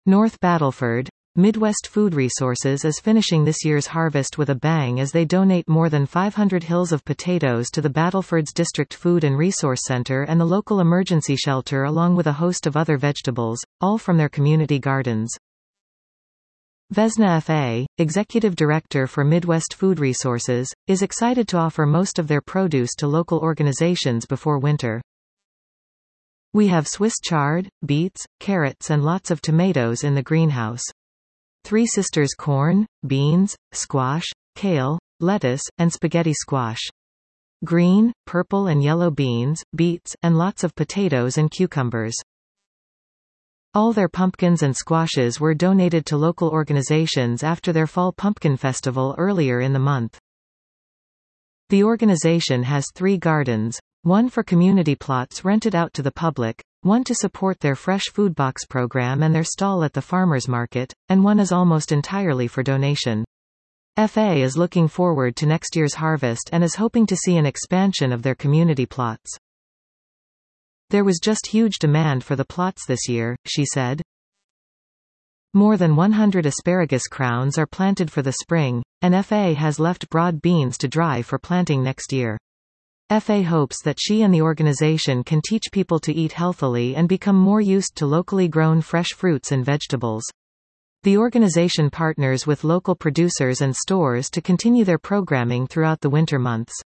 North Battleford, Midwest Food Resources is finishing this year's harvest with a bang as they donate more than 500 hills of potatoes to the Battleford's District Food and Resource Center and the local emergency shelter along with a host of other vegetables, all from their community gardens. Vesna F.A., Executive Director for Midwest Food Resources, is excited to offer most of their produce to local organizations before winter. We have Swiss chard, beets, carrots and lots of tomatoes in the greenhouse. Three Sisters corn, beans, squash, kale, lettuce, and spaghetti squash. Green, purple and yellow beans, beets, and lots of potatoes and cucumbers. All their pumpkins and squashes were donated to local organizations after their Fall Pumpkin Festival earlier in the month. The organization has 3 gardens, one for community plots rented out to the public, one to support their fresh food box program and their stall at the farmers market, and one is almost entirely for donation. FA is looking forward to next year's harvest and is hoping to see an expansion of their community plots. There was just huge demand for the plots this year, she said. More than 100 asparagus crowns are planted for the spring, and FA has left broad beans to dry for planting next year. FA hopes that she and the organization can teach people to eat healthily and become more used to locally grown fresh fruits and vegetables. The organization partners with local producers and stores to continue their programming throughout the winter months.